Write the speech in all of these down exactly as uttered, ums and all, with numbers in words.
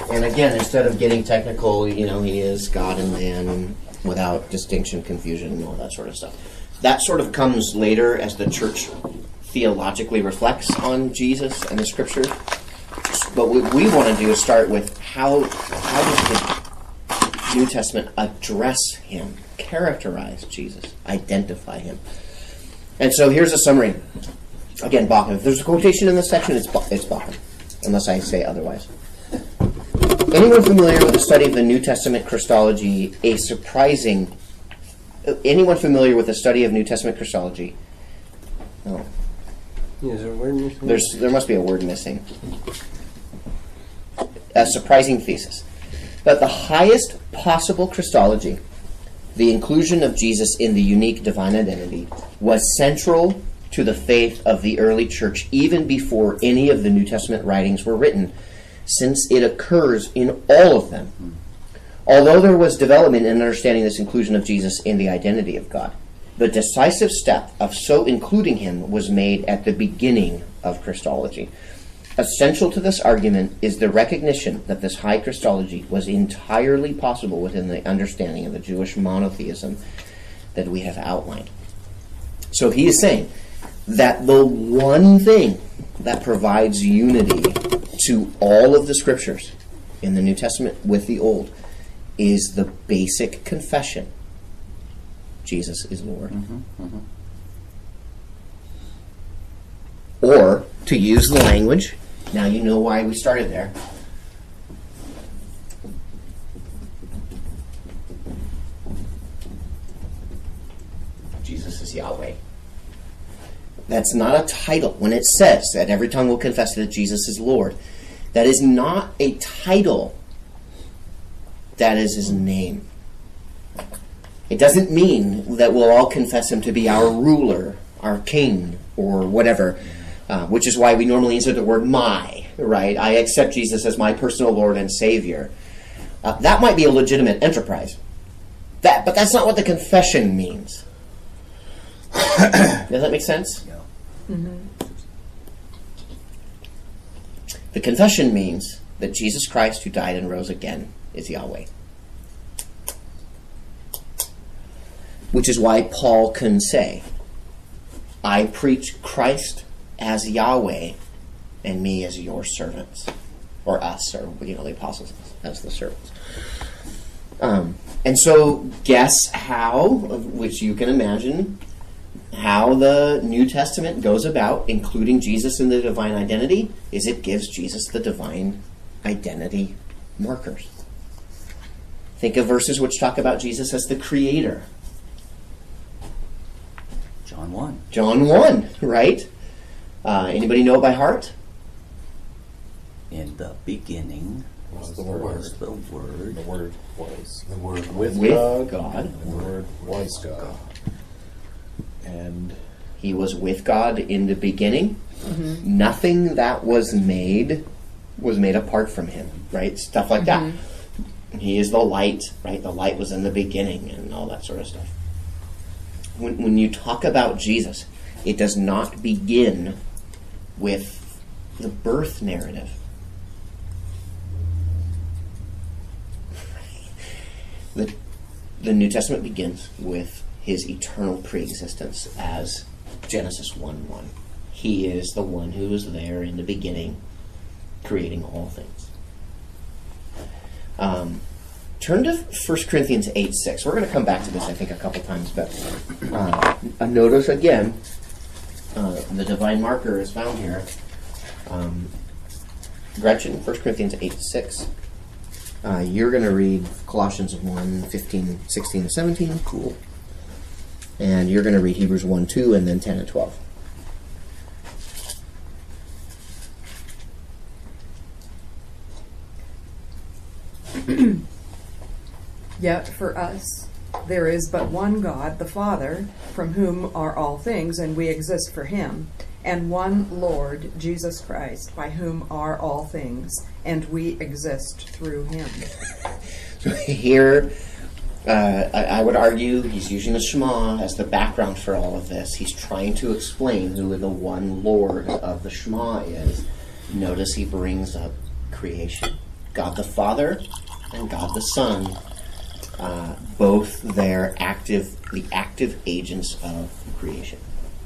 And again, instead of getting technical, you know, he is God and man without distinction, confusion, and all that sort of stuff. That sort of comes later as the church theologically reflects on Jesus and the Scripture. But what we want to do is start with how, how does the New Testament address him, characterize Jesus, identify him. And so here's a summary. Again, Bauckham. If there's a quotation in this section, it's, it's Bauckham, unless I say otherwise. Anyone familiar with the study of the New Testament Christology, a surprising... Anyone familiar with the study of New Testament Christology? No. Yeah, is there a word missing? There's, there must be a word missing. A surprising thesis. That the highest possible Christology, the inclusion of Jesus in the unique divine identity, was central to the faith of the early church even before any of the New Testament writings were written, since it occurs in all of them. Although there was development in understanding this inclusion of Jesus in the identity of God, the decisive step of so including him was made at the beginning of Christology. Essential to this argument is the recognition that this high Christology was entirely possible within the understanding of the Jewish monotheism that we have outlined. So he is saying that the one thing that provides unity to all of the Scriptures in the New Testament with the Old is the basic confession: Jesus is Lord. Mm-hmm, mm-hmm. Or, to use the language, now you know why we started there. Jesus is Yahweh. That's not a title. When it says that every tongue will confess that Jesus is Lord, that is not a title. That is his name. It doesn't mean that we'll all confess him to be our ruler, our king, or whatever, uh, which is why we normally insert the word my, right? I accept Jesus as my personal Lord and Savior. Uh, that might be a legitimate enterprise. That, but that's not what the confession means. Does that make sense? Yeah. Mm-hmm. The confession means that Jesus Christ, who died and rose again, is Yahweh. Which is why Paul can say, I preach Christ as Yahweh and me as your servants. Or us, or you know, the apostles as the servants. Um, and so guess how, which you can imagine, how the New Testament goes about including Jesus in the divine identity is it gives Jesus the divine identity markers. Think of verses which talk about Jesus as the creator. John one. John one, right? Uh, anybody know it by heart? In the beginning Was the was Word. the Word. The Word was. The Word with, With God. God. And the Word was God. And He was with God in the beginning. Mm-hmm. Nothing that was made was made apart from him, right? Stuff like that. He is the light, right? The light was in the beginning and all that sort of stuff. When, when you talk about Jesus, it does not begin with the birth narrative. The, the New Testament begins with his eternal preexistence as Genesis one one. He is the one who was there in the beginning, creating all things. Um, turn to First Corinthians eight six. We're going to come back to this, I think, a couple times, but uh, notice again, uh, the divine marker is found here. Um, Gretchen, First Corinthians eight six. Uh, you're going to read Colossians one fifteen, sixteen, and seventeen. Cool. And you're going to read Hebrews one two and then ten and twelve. Yet for us there is but one God, the Father, from whom are all things, and we exist for him, and one Lord, Jesus Christ, by whom are all things, and we exist through him. So here, uh, I, I would argue he's using the Shema as the background for all of this. He's trying to explain who the one Lord of the Shema is. Notice he brings up creation. God the Father and God the Son, uh, both their active, the active agents of creation.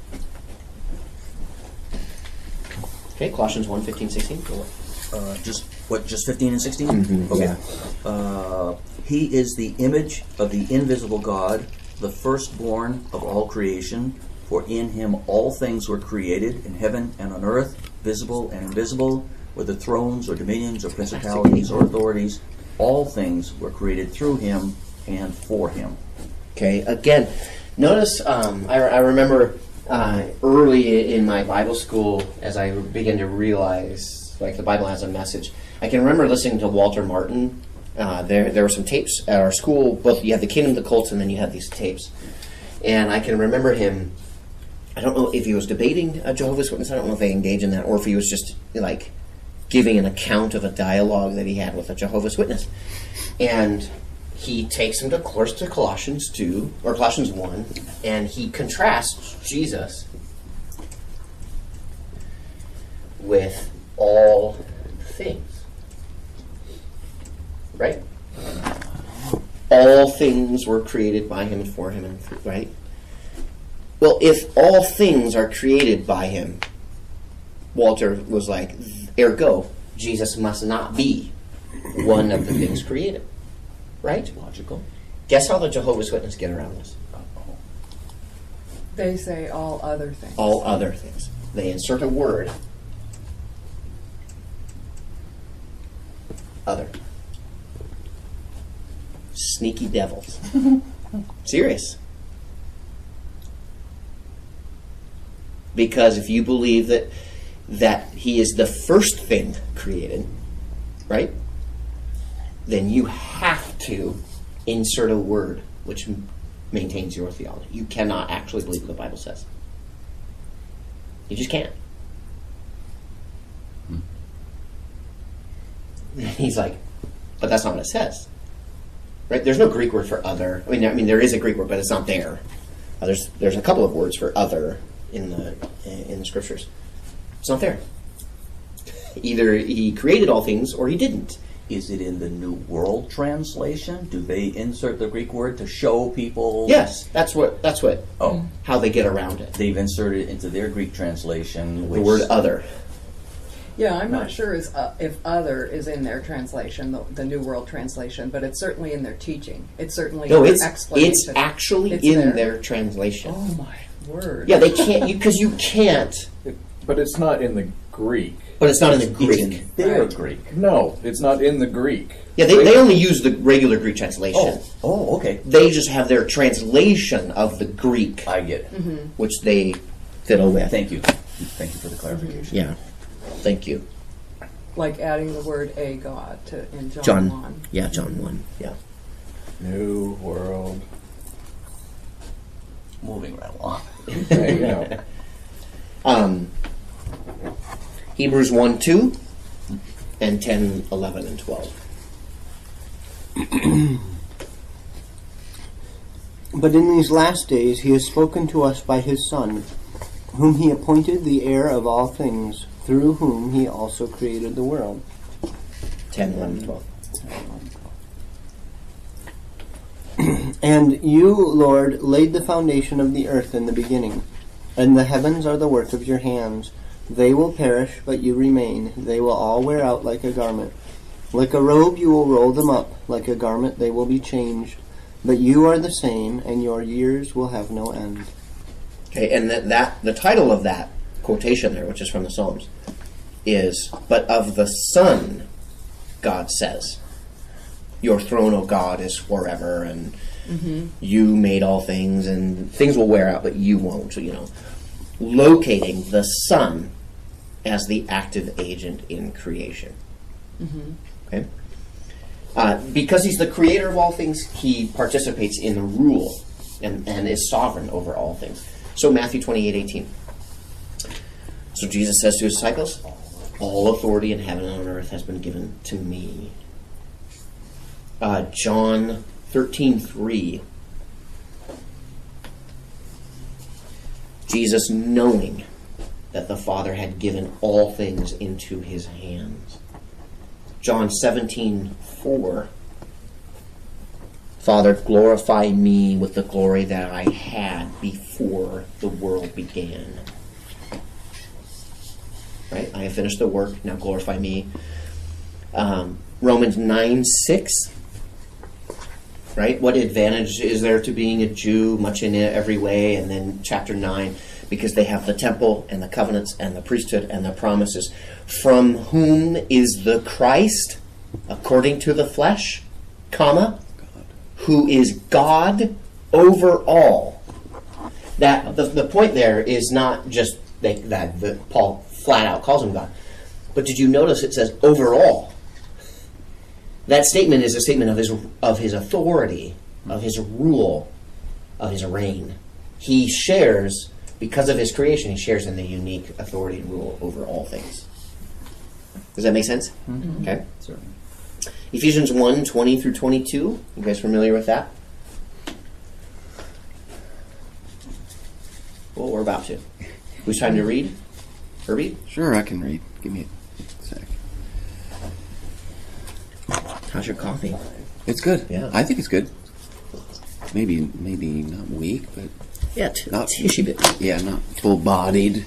Okay, Colossians one, fifteen, sixteen. Uh, just what? Just fifteen and sixteen. Mhm, Okay. yeah. Uh, he is the image of the invisible God, the firstborn of all creation. For in him all things were created, in heaven and on earth, visible and invisible, whether thrones or dominions or principalities or authorities. All things were created through him and for him. Okay, again, notice um, I, I remember uh, early in my Bible school, as I began to realize, like, the Bible has a message. I can remember listening to Walter Martin. Uh, there, there were some tapes at our school. Both you have the Kingdom of the Cults, and then you have these tapes. And I can remember him. I don't know if he was debating a Jehovah's Witness. I don't know if they engage in that, or if he was just like giving an account of a dialogue that he had with a Jehovah's Witness. And he takes him to, of course, to Colossians two, or Colossians one, and he contrasts Jesus with all things. Right? All things were created by him and for him, and through, right? Well, if all things are created by him, Walter was like, ergo, Jesus must not be one of the things created. Right? Logical. Guess how the Jehovah's Witnesses get around this? They say all other things. All other things. They insert a word. Other. Sneaky devils. Serious. Because if you believe that that he is the first thing created, right? Then you have to insert a word which m- maintains your theology. You cannot actually believe what the Bible says. You just can't. Hmm. He's like, but that's not what it says. Right? There's no Greek word for other. I mean, I mean, there is a Greek word, but it's not there. Uh, there's there's a couple of words for other in the in the scriptures. It's not there. Either he created all things or he didn't. Is it in the New World Translation? Do they insert the Greek word to show people? Yes, that's what that's what Oh, how they get around it. they've inserted it into their Greek translation. Which, The word other. Yeah, I'm not sure is, uh, if other is in their translation, the, the New World Translation, but it's certainly in their teaching. It's certainly No, in it's their explanation. it's actually It's in there? their translation. Oh my word. Yeah, they can't because you, you can't. But it's not in the Greek. But it's not in the It's Greek. in their Right. Greek. No, it's not in the Greek. Yeah, they, they only use the regular Greek translation. Oh, oh, okay. They just have their translation of the Greek, I get it. Mm-hmm. which they fiddle with. Thank you. Thank you for the clarification. Yeah, thank you, Like adding the word a God to in John, John. one. Yeah, John one. Yeah. New World. Moving right along. Hey, you know. Um, Hebrews one, two, and ten, eleven, and twelve. But in these last days he has spoken to us by his Son, whom he appointed the heir of all things, through whom he also created the world. ten, eleven, and twelve. And you, Lord, laid the foundation of the earth in the beginning, and the heavens are the work of your hands. They will perish, but you remain. They will all wear out like a garment. Like a robe you will roll them up. Like a garment they will be changed. But you are the same, and your years will have no end. Okay, and that, that the title of that quotation there, which is from the Psalms, is "But of the Son, God says, your throne, O God, is forever, and you made all things, and things will wear out, but you won't." You know, locating the Son as the active agent in creation. Okay, uh, because he's the creator of all things, he participates in the rule and, and is sovereign over all things. So Matthew twenty-eight eighteen. So Jesus says to his disciples, "All authority in heaven and on earth has been given to me." Uh, John thirteen three. Jesus, knowing that the Father had given all things into his hands. John seventeen four. Father, glorify me with the glory that I had before the world began. Right? I have finished the work, now glorify me. Um, Romans nine six. Right? What advantage is there to being a Jew? Much in every way. And then chapter nine, because they have the temple and the covenants and the priesthood and the promises. From whom is the Christ, according to the flesh, comma, who is God over all. That the, the point there is not just they, that the, Paul flat out calls him God, but did you notice it says overall? That statement is a statement of his of his authority, of his rule, of his reign. He shares, because of his creation, he shares in the unique authority and rule over all things. Does that make sense? Mm-hmm. Okay. Certainly. Ephesians one twenty through twenty-two. You guys familiar with that? Well, we're about to. Who's time to read? Herbie? Sure, I can read. Give me a sec. How's your coffee? It's good. Yeah. I think it's good. Maybe, maybe not weak, but Yeah, t- not tishy bit. Yeah, not full-bodied.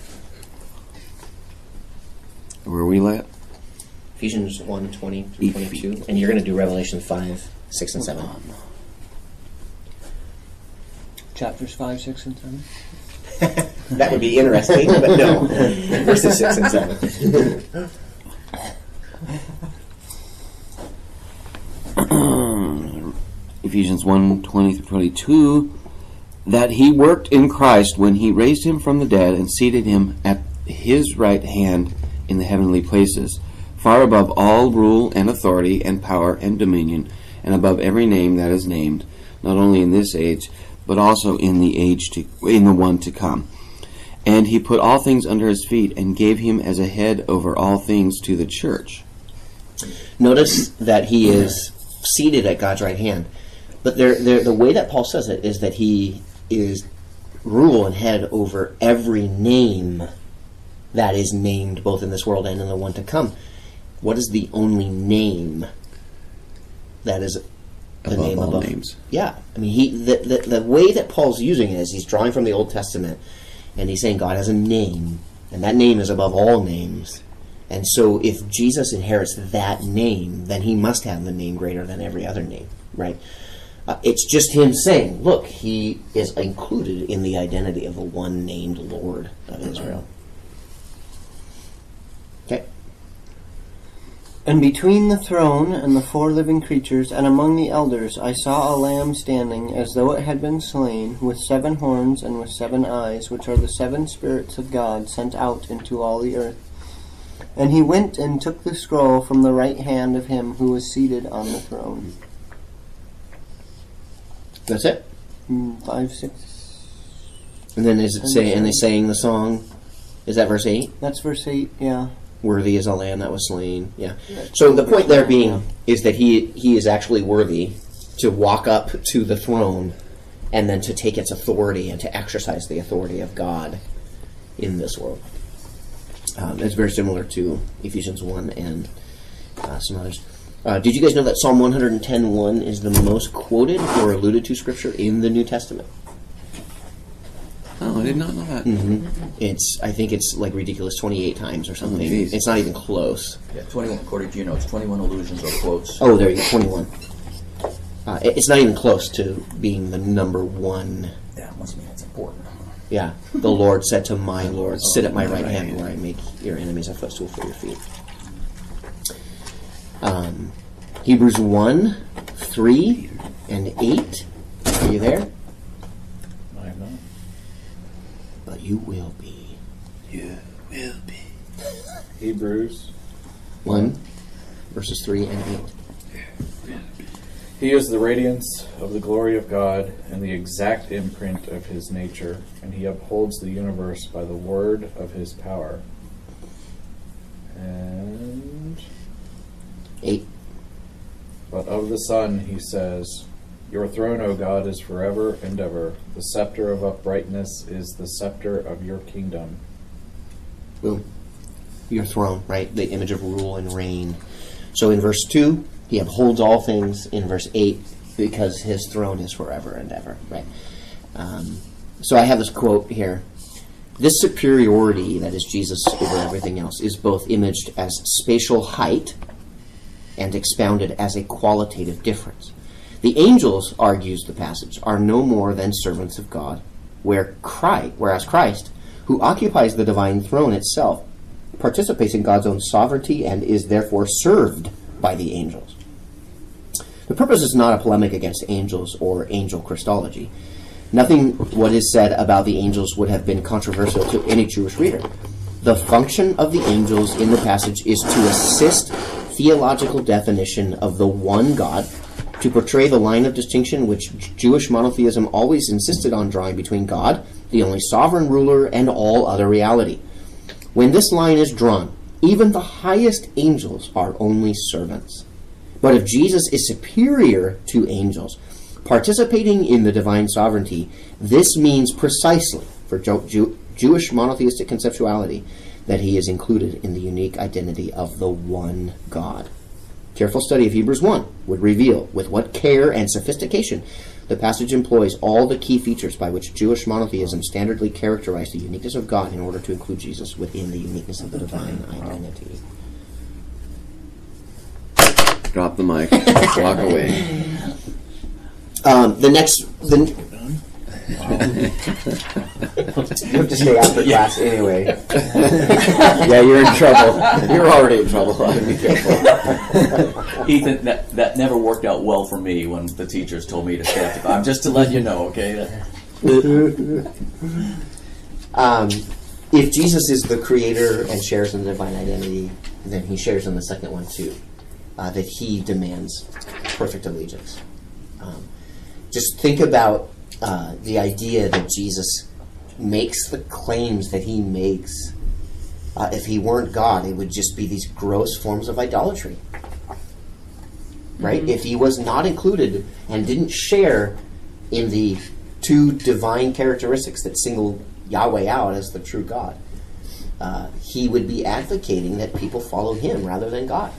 Where are we at? Ephesians one twenty through twenty-two. And you're going to do Revelation five, six, and seven. Chapters five, six, and seven. That would be interesting, but no. Verses six and seven. Ephesians one twenty through twenty-two, that he worked in Christ when he raised him from the dead and seated him at his right hand in the heavenly places, far above all rule and authority and power and dominion, and above every name that is named, not only in this age, but also in the age to in the one to come. And he put all things under his feet and gave him as a head over all things to the church. Notice that he is seated at God's right hand. But there, there, the way that Paul says it is that he is rule and head over every name that is named both in this world and in the one to come. What is the only name that is the Above name all above names. Yeah, I mean, he the, the the way that Paul's using it is he's drawing from the Old Testament, and he's saying God has a name, and that name is above all names. And so, if Jesus inherits that name, then he must have the name greater than every other name, right? Uh, it's just him saying, look, he is included in the identity of the one named Lord of Israel. Okay. And between the throne and the four living creatures and among the elders I saw a lamb standing as though it had been slain, with seven horns and with seven eyes, which are the seven spirits of God sent out into all the earth. And he went and took the scroll from the right hand of him who was seated on the throne. That's it. Mm, Five, six. And then is it say, and they sang the song, is that verse eight? That's verse eight, yeah. Worthy is a lamb that was slain. Yeah. So the point there being is that he he is actually worthy to walk up to the throne and then to take its authority and to exercise the authority of God in this world. Um, it's very similar to Ephesians one and uh, some others. Uh, did you guys know that Psalm one ten one is the most quoted or alluded to scripture in the New Testament? Oh, I did not know that. Mm-hmm. It's I think it's like ridiculous twenty-eight times or something. Oh, geez. It's not even close. Yeah, twenty-one, according to you know, it's twenty-one allusions or quotes. Oh, there you go, twenty-one. Uh, it- it's not even close to being the number one. Yeah, it must mean it's important. Yeah, the Lord said to my Lord, sit at my right hand where I make your enemies a footstool for your feet. Um, Hebrews one, three, and eight. Are you there? I have not. But you will be. You will be. Hebrews. one, verses three and eight. He is the radiance of the glory of God and the exact imprint of his nature, and he upholds the universe by the word of his power. And eight. but of the Son he says, your throne, O God, is forever and ever. The scepter of uprightness is the scepter of your kingdom. Boom. Your throne, right? The image of rule and reign. So in verse two, he upholds all things. In verse eight, because his throne is forever and ever. Right. Um, so I have this quote here. This superiority, that is Jesus over everything else, is both imaged as spatial height and expounded as a qualitative difference. The angels, argues the passage, are no more than servants of God, where Christ, whereas Christ, who occupies the divine throne itself, participates in God's own sovereignty and is therefore served by the angels. The purpose is not a polemic against angels or angel Christology. Nothing what is said about the angels would have been controversial to any Jewish reader. The function of the angels in the passage is to assist theological definition of the one God, to portray the line of distinction which Jewish monotheism always insisted on drawing between God, the only sovereign ruler, and all other reality. When this line is drawn, even the highest angels are only servants. But if Jesus is superior to angels, participating in the divine sovereignty, this means precisely, for Jew- Jew- Jewish monotheistic conceptuality, that he is included in the unique identity of the one God. Careful study of Hebrews one would reveal with what care and sophistication the passage employs all the key features by which Jewish monotheism standardly characterized the uniqueness of God in order to include Jesus within the uniqueness of the divine identity. Drop the mic. Walk away. Um, the next... The, you have to stay after class anyway. Yeah, you're in trouble. You're already in trouble. Be careful. Ethan, that, that never worked out well for me when the teachers told me to stay after class. Just to let you know, okay? um, if Jesus is the creator and shares in the divine identity, then he shares in the second one too, uh, that he demands perfect allegiance. Um, just think about uh, the idea that Jesus makes the claims that he makes. Uh, if he weren't God, it would just be these gross forms of idolatry. Right? Mm-hmm. If he was not included and didn't share in the two divine characteristics that single Yahweh out as the true God, uh, he would be advocating that people follow him rather than God.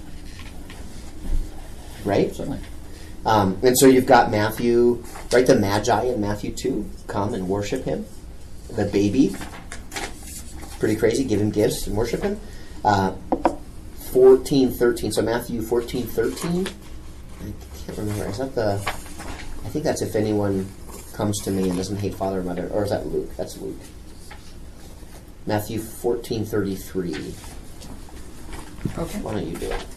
Right? Certainly. Um, and so you've got Matthew, right? The Magi in Matthew two come and worship him. The baby, pretty crazy, give him gifts and worship him. Uh, fourteen thirteen. So Matthew fourteen thirteen. I can't remember. Is that the? I think that's if anyone comes to me and doesn't hate father or mother, or is that Luke? That's Luke. Matthew fourteen thirty three. Okay. Why don't you do it?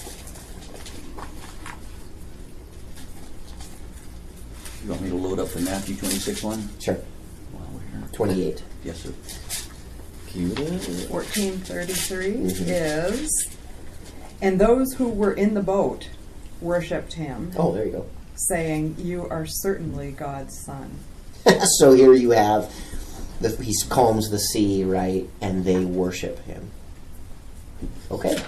You want me to load up the Matthew twenty-six one? Sure. While we're here. twenty-eight. Yes, sir. fourteen thirty-three Mhm. is, and those who were in the boat worshipped him, Oh, there you go. saying, "You are certainly God's son." So here you have, the, he calms the sea, right? And they worship him. Okay.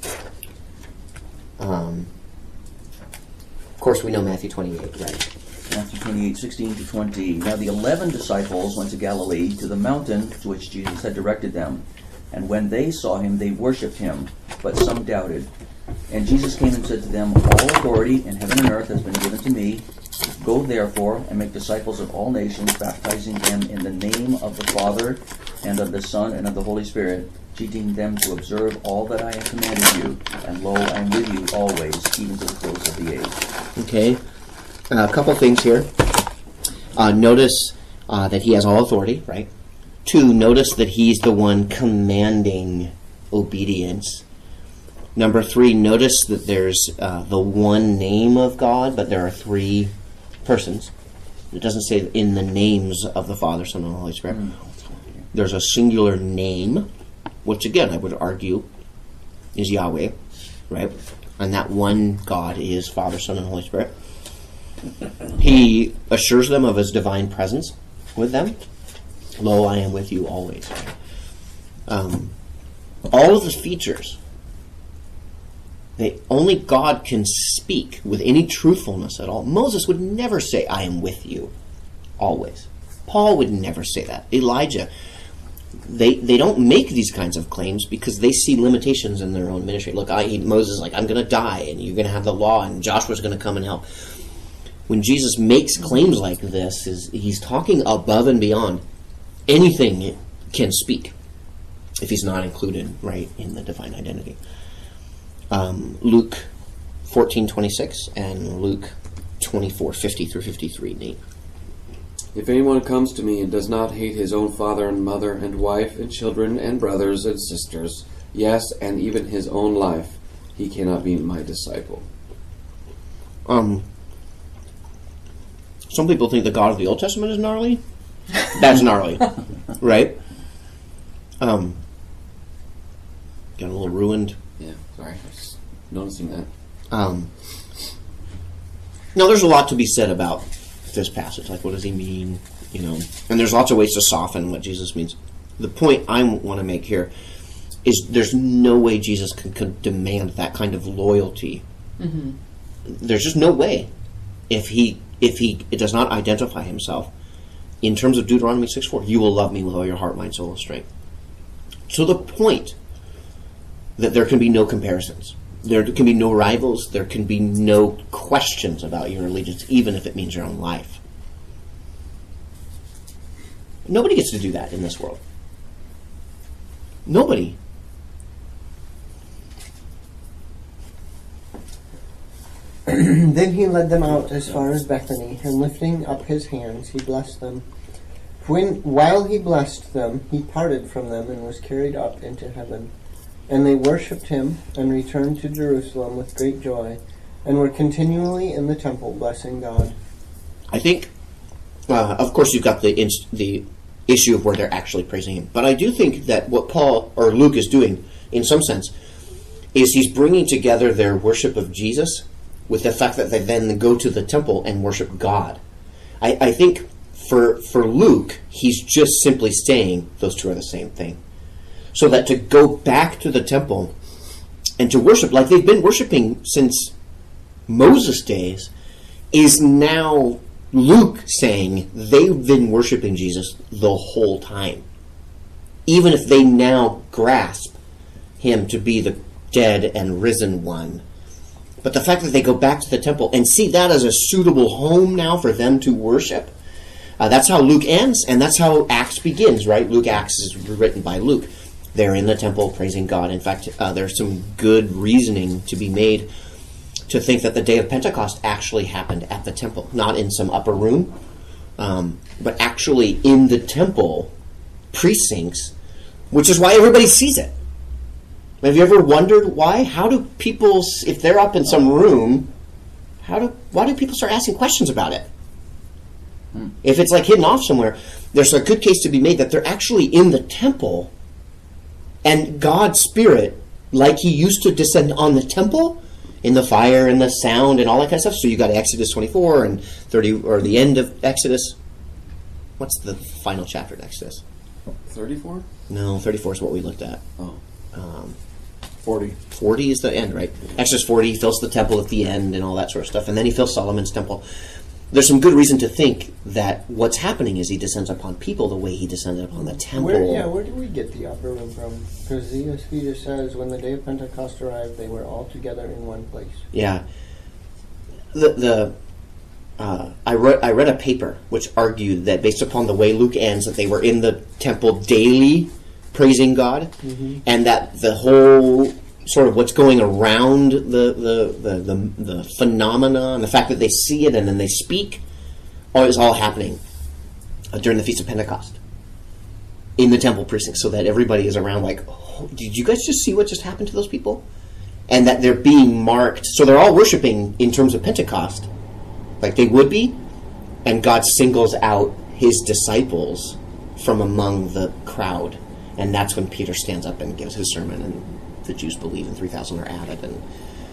Um, of course, we know Matthew twenty-eight, right? Matthew twenty-eight, sixteen to twenty. Now the eleven disciples went to Galilee, to the mountain to which Jesus had directed them. And when they saw him, they worshipped him, but some doubted. And Jesus came and said to them, "All authority in heaven and earth has been given to me. Go therefore and make disciples of all nations, baptizing them in the name of the Father, and of the Son, and of the Holy Spirit, teaching them to observe all that I have commanded you. And lo, I am with you always, even to the close of the age." Okay. Uh, a couple things here. Uh, notice uh, that he has all authority, right? Two, notice that he's the one commanding obedience. Number three, notice that there's uh, the one name of God, but there are three persons. It doesn't say in the names of the Father, Son, and Holy Spirit. Mm. There's a singular name, which again I would argue is Yahweh, right? And that one God is Father, Son, and Holy Spirit. He assures them of his divine presence with them. Lo, I am with you always. Um, all of the features, they, only God can speak with any truthfulness at all. Moses would never say, "I am with you always." Paul would never say that. Elijah they they don't make these kinds of claims because they see limitations in their own ministry. Look, I, Moses is like, I'm going to die, and you're going to have the law, and Joshua's going to come and help. When Jesus makes claims like this, is he's talking above and beyond anything can speak, if he's not included right in the divine identity. Um, Luke fourteen twenty-six and Luke twenty-four fifty through fifty-three. Nate. If anyone comes to me and does not hate his own father and mother and wife and children and brothers and sisters, yes, and even his own life, he cannot be my disciple. Um, some people think the God of the Old Testament is gnarly. That's gnarly, right? Um, got a little ruined. Yeah, sorry, I was noticing that. Um, now, there's a lot to be said about this passage. Like, what does he mean? You know, and there's lots of ways to soften what Jesus means. The point I want to make here is there's no way Jesus can, can demand that kind of loyalty. Mm-hmm. There's just no way if he if he does not identify himself in terms of Deuteronomy six four. You will love me with all your heart, mind, soul, and strength. To the point that there can be no comparisons. There can be no rivals. There can be no questions about your allegiance, even if it means your own life. Nobody gets to do that in this world. Nobody. Then he led them out as far as Bethany, and lifting up his hands, he blessed them. When, while he blessed them, he parted from them and was carried up into heaven. And they worshipped him and returned to Jerusalem with great joy, and were continually in the temple blessing God. I think, uh, of course, you've got the inst- the issue of where they're actually praising him. But I do think that what Paul or Luke is doing, in some sense, is he's bringing together their worship of Jesus with the fact that they then go to the temple and worship God. I, I think for for Luke, he's just simply saying those two are the same thing. So that to go back to the temple and to worship like they've been worshiping since Moses' days is now Luke saying they've been worshiping Jesus the whole time. Even if they now grasp him to be the dead and risen one. But the fact that they go back to the temple and see that as a suitable home now for them to worship, uh, that's how Luke ends, and that's how Acts begins, right? Luke Acts is written by Luke. They're in the temple praising God. In fact, uh, there's some good reasoning to be made to think that the day of Pentecost actually happened at the temple, not in some upper room, um, but actually in the temple precincts, which is why everybody sees it. Have you ever wondered why? How do people, if they're up in some room, how do why do people start asking questions about it? Hmm. If it's like hidden off somewhere, there's a good case to be made that they're actually in the temple. And God's Spirit, like he used to descend on the temple, in the fire and the sound and all that kind of stuff. So you got Exodus twenty-four and thirty, or the end of Exodus. What's the final chapter in Exodus? thirty-four? No, thirty-four is what we looked at. Oh. Um, forty. forty is the end, right? Exodus forty, he fills the temple at the end and all that sort of stuff. And then he fills Solomon's temple. There's some good reason to think that what's happening is he descends upon people the way he descended upon the temple. Where, yeah, where do we get the upper room from? Because the E S V just says, when the day of Pentecost arrived, they were all together in one place. Yeah. The the uh, I read I read a paper which argued that based upon the way Luke ends, that they were in the temple daily praising God, mm-hmm. and that the whole sort of what's going around the the, the, the the phenomena and the fact that they see it and then they speak all is all happening uh, during the Feast of Pentecost in the temple precincts, so that everybody is around like, oh, did you guys just see what just happened to those people? And that they're being marked, so they're all worshiping in terms of Pentecost like they would be, and God singles out his disciples from among the crowd, and that's when Peter stands up and gives his sermon, and the Jews believe, and three thousand are added. And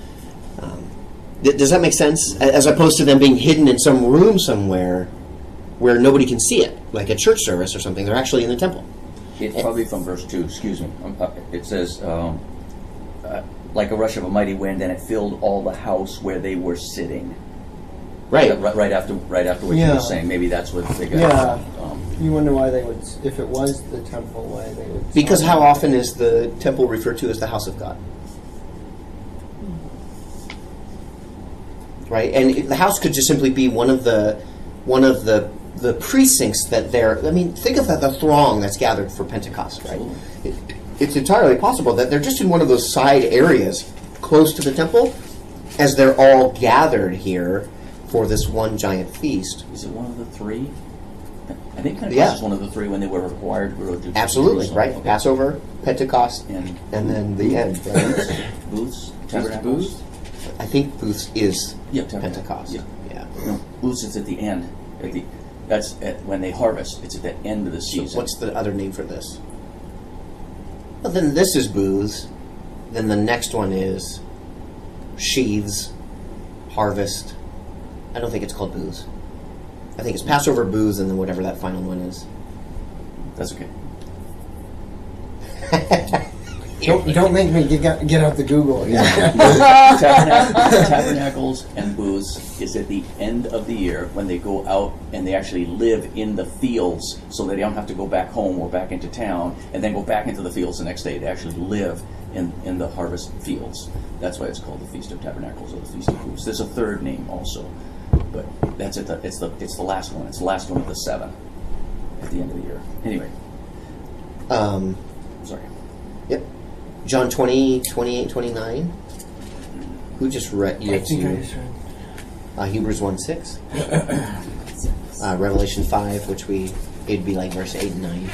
um, th- does that make sense? As opposed to them being hidden in some room somewhere where nobody can see it, like a church service or something. They're actually in the temple. It's probably from verse two, excuse me. Um, uh, it says, um, uh, like a rush of a mighty wind, and it filled all the house where they were sitting. Right. Right, right after, right after what you Yeah. were saying. Maybe that's what they got. Yeah. Um, You wonder why they would, if it was the temple, why they would. Because how often is the temple referred to as the house of God? Right, and it- the house could just simply be one of the one of the the precincts that they're. I mean, think of the, the throng that's gathered for Pentecost, right? It, it's entirely possible that they're just in one of those side areas close to the temple, as they're all gathered here for this one giant feast. Is it one of the three? I think Pentecost Yeah. is one of the three when they were required to go to Absolutely, Jerusalem. right? Okay. Passover, Pentecost, And and then the end. Right? booths, tabernacles. I think Booths is Yeah, tabernacle. Pentecost. Yeah. yeah. No, booths is at the end. At the that's at, when they harvest. It's at the end of the So season. what's the other name for this? Well, then this is booths. Then the next one is sheaths, harvest. I don't think it's called booths. I think it's Passover booths and then whatever that final one is. That's okay. Don't, don't make me get, get out the Google. Tabernacle, tabernacles and booths is at the end of the year when they go out and they actually live in the fields, so that they don't have to go back home or back into town and then go back into the fields the next day. They actually live in, in the harvest fields. That's why it's called the Feast of Tabernacles or the Feast of Booths. There's a third name also, but that's at the it's the it's the last one. It's the last one of the seven at the end of the year. Anyway, Um, sorry. yep. John twenty, twenty-eight, twenty-nine. Who just read you? I think I to, just read. uh, Hebrews one six. uh, Revelation five, which we it'd be like verse eight and nine.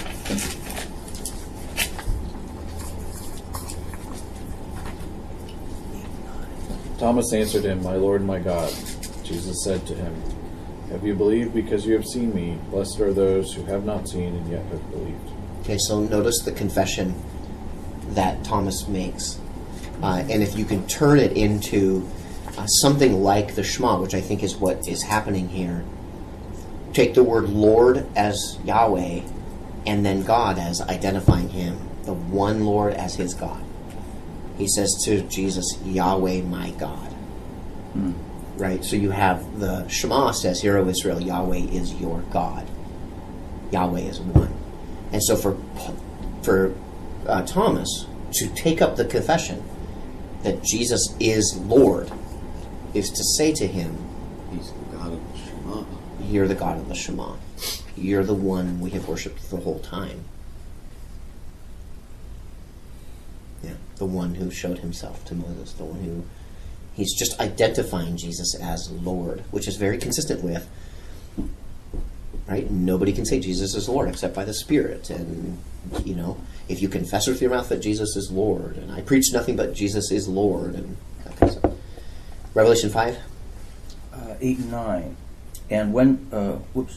Thomas answered him, My Lord and my God. Jesus said to him, Have you believed because you have seen me? Blessed are those who have not seen and yet have believed. Okay, so notice the confession that Thomas makes. Uh, and if you can turn it into uh, something like the Shema, which I think is what is happening here, take the word Lord as Yahweh, and then God as identifying him, the one Lord as his God. He says to Jesus, Yahweh my God. Hmm. Right? So you have the Shema says, Hear, O Israel, Yahweh is your God. Yahweh is one. And so for for uh, Thomas to take up the confession that Jesus is Lord is to say to him, He's the God of the Shema. You're the God of the Shema. You're the one we have worshipped the whole time. Yeah, the one who showed himself to Moses, the one who he's just identifying Jesus as Lord, which is very consistent with, right? Nobody can say Jesus is Lord except by the Spirit. And, you know, if you confess with your mouth that Jesus is Lord, and I preach nothing but Jesus is Lord, and that kind of stuff. Revelation five? Uh, eight and nine, and when uh, whoops,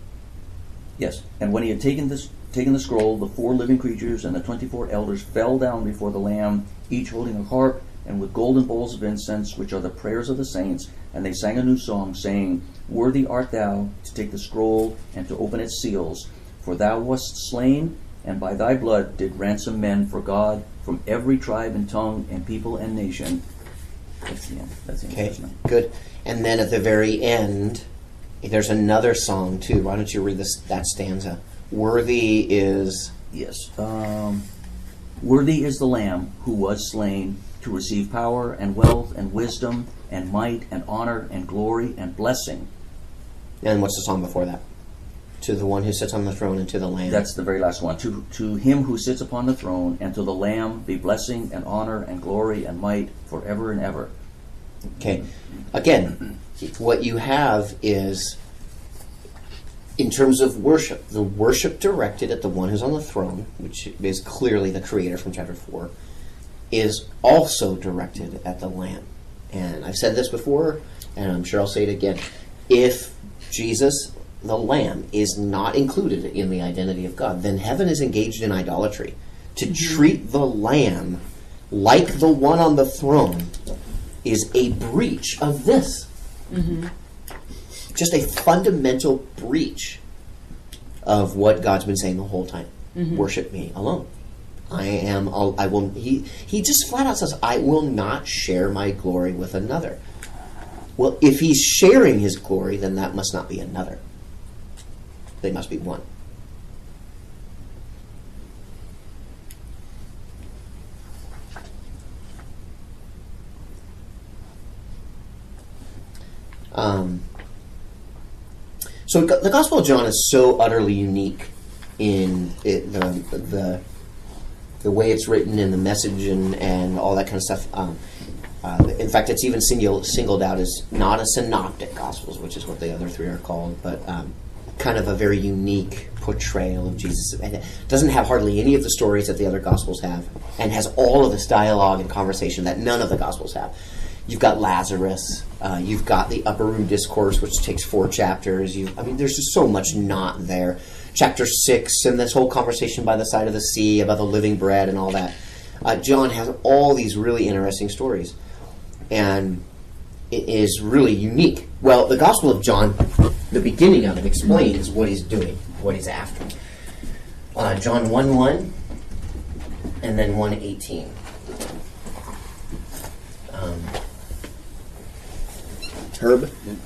yes, and when he had taken this taken the scroll, the four living creatures and the twenty-four elders fell down before the Lamb, each holding a harp and with golden bowls of incense, which are the prayers of the saints. And they sang a new song, saying, Worthy art thou to take the scroll and to open its seals, for thou wast slain, and by thy blood did ransom men for God from every tribe and tongue and people and nation. That's the end. That's the end. Okay, Verse nine. good. And then at the very end, there's another song too. Why don't you read this that stanza? Worthy is Yes. Um, Worthy is the Lamb who was slain to receive power and wealth and wisdom and might and honor and glory and blessing. and what's the song before that? To the one who sits on the throne and to the Lamb. That's the very last one. To to him who sits upon the throne and to the Lamb be blessing and honor and glory and might forever and ever. Okay. Again, what you have is, in terms of worship, the worship directed at the one who's on the throne, which is clearly the Creator from chapter four, is also directed at the Lamb. And I've said this before, and I'm sure I'll say it again. If Jesus, the Lamb, is not included in the identity of God, then heaven is engaged in idolatry. To mm-hmm. treat the Lamb like the one on the throne is a breach of this. Mm-hmm. Just a fundamental breach of what God's been saying the whole time. Mm-hmm. Worship me alone. I am. I will. He. He just flat out says, "I will not share my glory with another." Well, if he's sharing his glory, then that must not be another. They must be one. Um, so the Gospel of John is so utterly unique in it, the the the way it's written and the message and, and all that kind of stuff. Um, uh, in fact, it's even single, singled out as not a synoptic Gospels, which is what the other three are called, but um, kind of a very unique portrayal of Jesus. And it doesn't have hardly any of the stories that the other Gospels have, and has all of this dialogue and conversation that none of the Gospels have. You've got Lazarus. Uh, you've got the Upper Room Discourse, which takes four chapters. You, I mean, there's just so much not there. Chapter six, and this whole conversation by the side of the sea about the living bread and all that. Uh, John has all these really interesting stories, and it is really unique. Well, the Gospel of John, the beginning of it, explains what he's doing, what he's after. Uh, John one one, and then one eighteen. Um, Herb?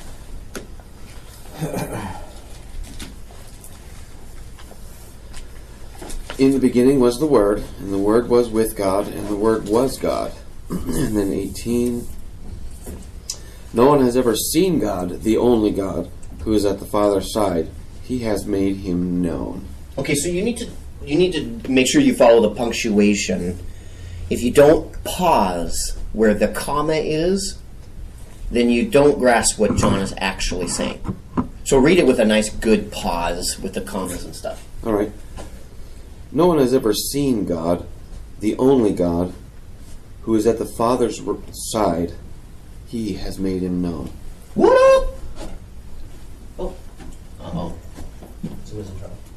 In the beginning was the Word, and the Word was with God, and the Word was God. And then eighteen. No one has ever seen God, the only God, who is at the Father's side. He has made him known. Okay, so you need to you need to make sure you follow the punctuation. If you don't pause where the comma is, then you don't grasp what John is actually saying. So read it with a nice good pause with the commas and stuff. All right. No one has ever seen God, the only God, who is at the Father's side. He has made him known. What up? Oh. Uh-oh. Someone's in trouble.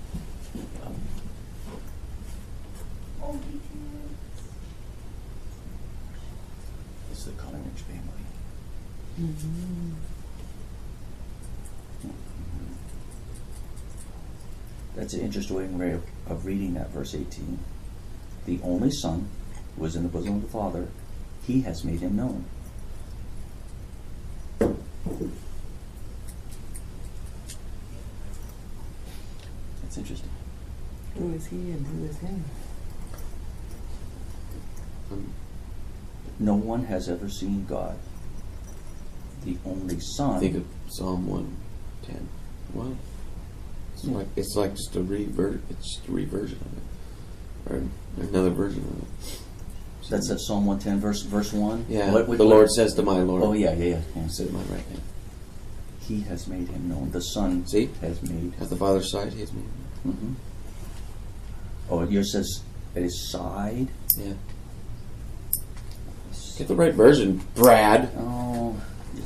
It's the Collingridge family. Mm-hmm. That's an interesting way of, of reading that verse eighteen. The only Son, who is in the bosom of the Father, he has made him known. That's interesting. Who is he and who is him? No one has ever seen God. The only Son. Think of Psalm one ten. What? It's like it's like just a revert. It's just a reversion of it, or another version of it. That's at Psalm one ten, verse verse one. Yeah. What, what, the what, Lord says to my Lord. Oh yeah, yeah, yeah. yeah. Sit at my right hand. He has made him known. The Son See? has made. At the Father's side, he has made him Mm-hmm. Oh, yours says at his side. known. Yeah. Get the right version, Brad. Oh.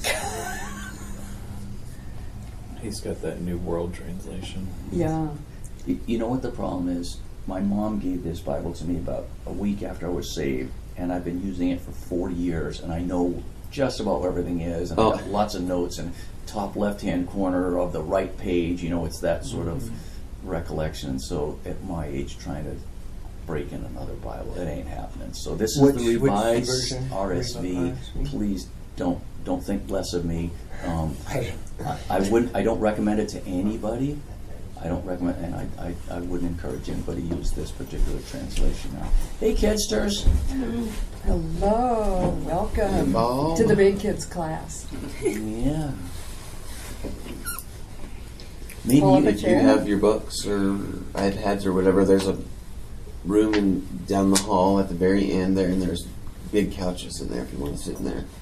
He's got that New World Translation. Yeah. Y- You know what the problem is? My mom gave this Bible to me about a week after I was saved, and I've been using it for forty years, and I know just about where everything is, and Oh. I've got lots of notes, and top left-hand corner of the right page, you know, it's that sort of recollection. And so at my age, trying to break in another Bible, it ain't happening. So this is Which- the which revised version? R S V. R S V? Please don't don't think less of me. Um, I- I, I wouldn't. I don't recommend it to anybody. I don't recommend, and I, I, I wouldn't encourage anybody to use this particular translation now. Hey, Kidsters. Hello. Welcome Hello. to the Big Kids class. Yeah. Maybe Pull up a if You chair. have your books or iPads or whatever. There's a room in down the hall at the very end there, and there's big couches in there if you want to sit in there.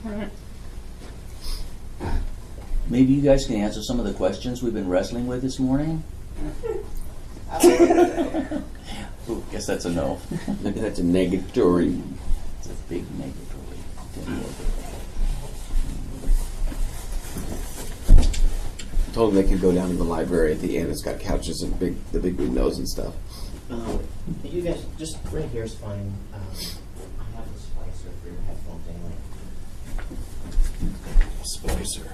maybe you guys can answer some of the questions we've been wrestling with this morning. Ooh, guess that's a no. Maybe that's a negatory. It's a big negatory. I told them they could go down to the library at the end. It's got couches and big the big windows and stuff. Um, you guys, just right here is fine. Um, I have a splicer for your headphones anyway. Splicer.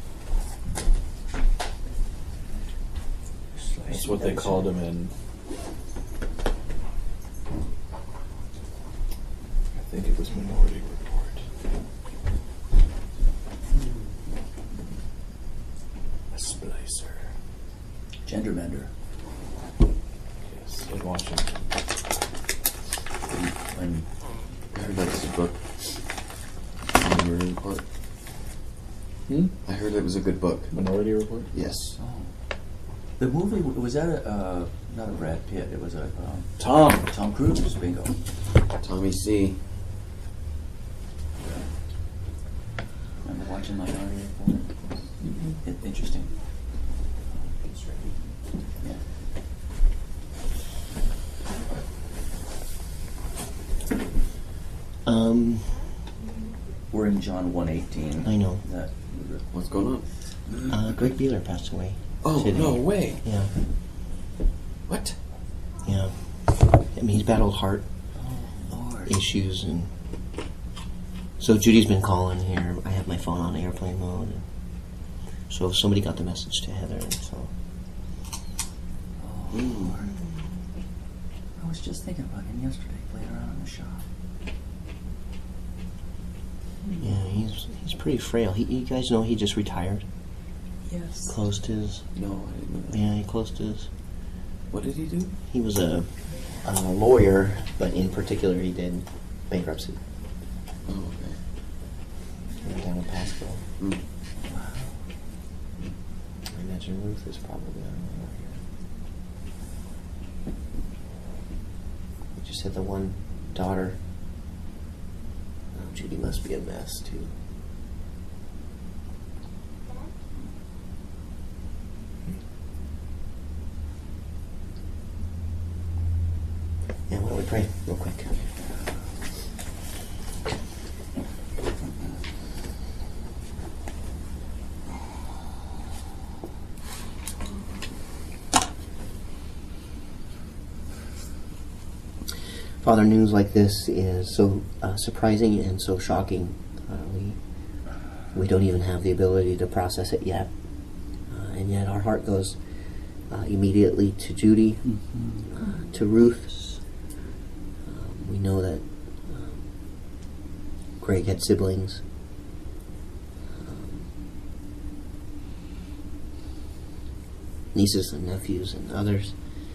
That's what they called him in. I think it was Minority Report. Gender Bender. Yes, in Washington. When I heard that was a book. Minority Report. Hmm? I heard it was a good book. Minority Report? Yes. oh. The movie, was that a, uh, not a Brad Pitt, it was a um, Tom. Tom Cruise, bingo. Tommy C. Remember watching Minority Report? Mm-hmm. It, interesting. Yeah. Um, We're in John one eighteen. I know. That, What's going on? Uh, Greg Beeler passed away. Oh, today. no way. Yeah, What? yeah. I mean, he's battled heart oh, Lord. issues, and so Judy's been calling here. I have my phone on airplane mode, and so somebody got the message to Heather, and so Oh, Lord. I was just thinking about him yesterday, playing around in the shop. yeah, he's he's pretty frail. He, you guys know he just retired, Yes. closed his. No, I didn't know that. Yeah, he closed his. What did he do? He was a, a lawyer, but in particular, he did bankruptcy. Oh, okay. He went down in Pasco. Mm. I imagine Ruth is probably on the way here. We just had the one daughter. Oh, Judy must be a mess, too. Yeah, why don't we pray real quick? Father, news like this is so uh, surprising and so shocking. Uh, we we don't even have the ability to process it yet, uh, and yet our heart goes uh, immediately to Judy, uh, to Ruth. Um, we know that um, Greg had siblings. Um, nieces and nephews and others.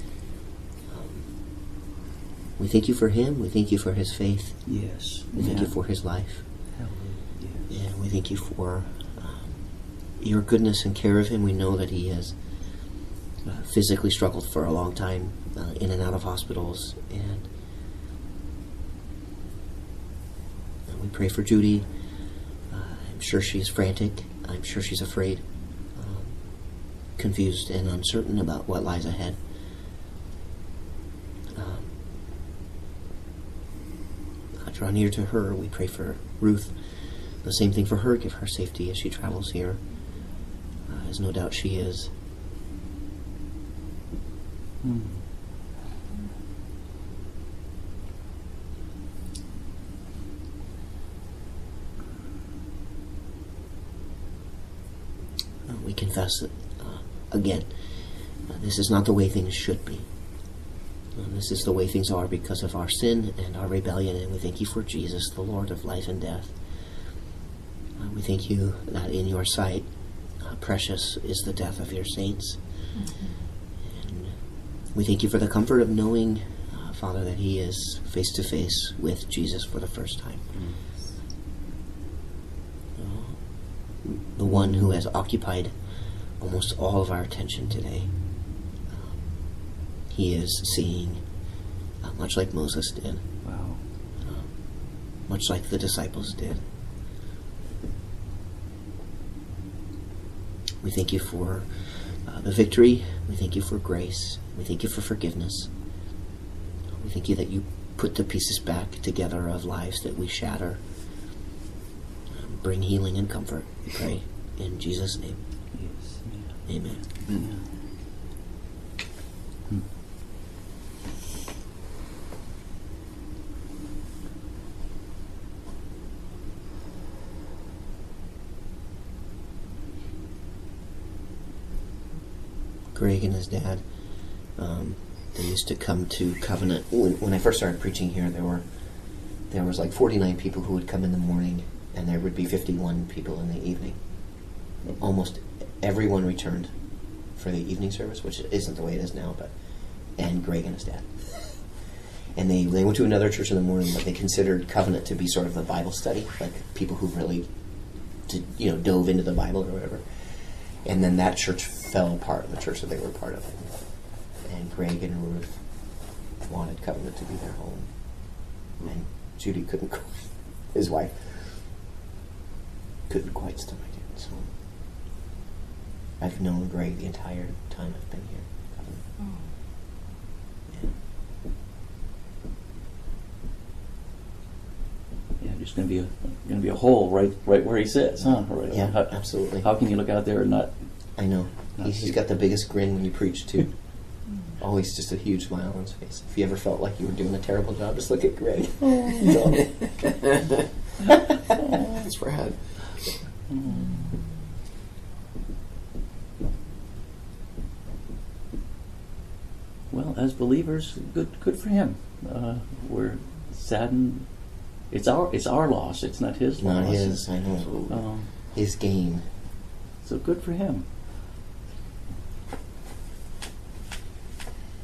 We thank you for him. We thank you for his faith. Yes. We thank you for his life. Yes. And we thank you for um, your goodness and care of him. We know that he has uh, physically struggled for a long time, uh, in and out of hospitals. And, and we pray for Judy. Uh, I'm sure she's frantic. I'm sure she's afraid, um, confused and uncertain about what lies ahead. Um, Draw near to her. We pray for Ruth. The same thing for her. Give her safety as she travels here, uh, as no doubt she is. Hmm. Uh, we confess that, uh, again, uh, this is not the way things should be. And this is the way things are because of our sin and our rebellion, and we thank you for Jesus, the Lord of life and death. Uh, we thank you that in your sight, uh, precious is the death of your saints. Mm-hmm. And we thank you for the comfort of knowing, uh, Father, that he is face to face with Jesus for the first time. Mm. Uh, the one who has occupied almost all of our attention today. He is seeing, uh, much like Moses did, Wow. uh, much like the disciples did. We thank you for uh, the victory. We thank you for grace. We thank you for forgiveness. We thank you that you put the pieces back together of lives that we shatter. Um, bring healing and comfort, we pray. In Jesus' name, Yes. amen. Yeah. Greg and his dad, um, they used to come to Covenant. When, when I first started preaching here, there were there was like forty-nine people who would come in the morning, and there would be fifty-one people in the evening. Almost everyone returned for the evening service, which isn't the way it is now, but and Greg and his dad. And they, they went to another church in the morning, but they considered Covenant to be sort of the Bible study, like people who really, did, you know, dove into the Bible or whatever. And then that church fell apart, the church that they were a part of. And Greg and Ruth wanted Covenant to be their home. And Judy couldn't, his wife, couldn't quite stomach it. So I've known Greg the entire time I've been here. Covenant. Oh. Yeah, there's going to be a going to be a hole right right where he sits, huh? Right. Yeah, how, absolutely. How can you look out there and not? I know. Not He's, he's see. got the biggest grin when you preach, too. Always just a huge smile on his face. If you ever felt like you were doing a terrible job, just look at Greg. That's Brad. Well, as believers, good good for him. Uh, we're saddened. It's our it's our loss. It's not his Not loss. his, I know. Um, His gain. so good for him.